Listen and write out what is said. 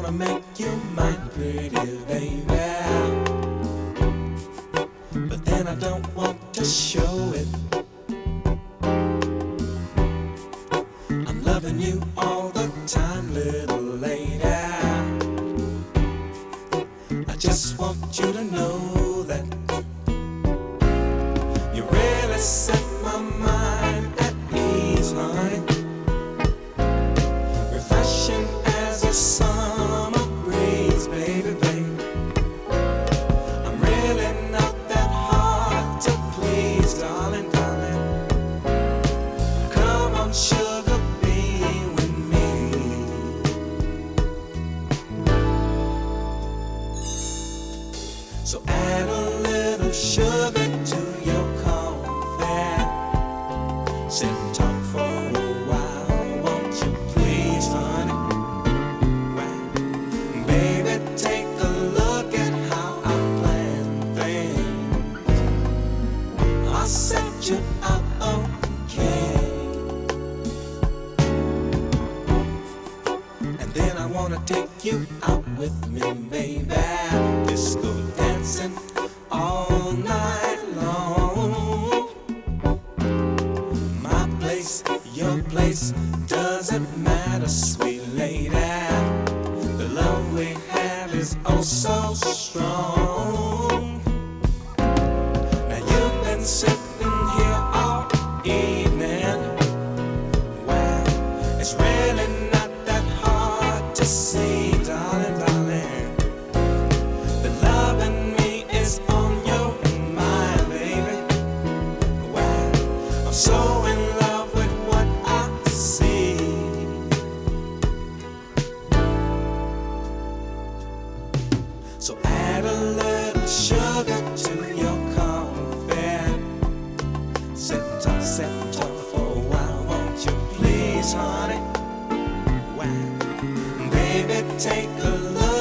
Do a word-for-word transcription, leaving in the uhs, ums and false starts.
wanna make you my pretty baby, but then I don't want to show it. I'm loving you all the time, little lady. I just want you to know that you really set my mind at ease, honey. Refreshing as a summer breeze, baby, baby. I'm really not that hard to please, darling, darling. Come on, sugar, be with me. So add a little sugar to your coffee. Sit and talk for a while, won't you please, honey? Well, baby, take a look at how I plan things. I'll set you up okay, and then I wanna take you out with me, baby. Disco dancing all night long. My place, your place, doesn't matter, sweet lady. The love we have is oh so strong. Now you've been sitting here all evening. Well, it's really not that hard to see, darling, darling. The loving me is on your mind, baby. Well, I'm so in love with what I see. So add a little sugar to your coffee. Sit and talk, sit and talk for a while, won't you please, honey? Well, baby, take a look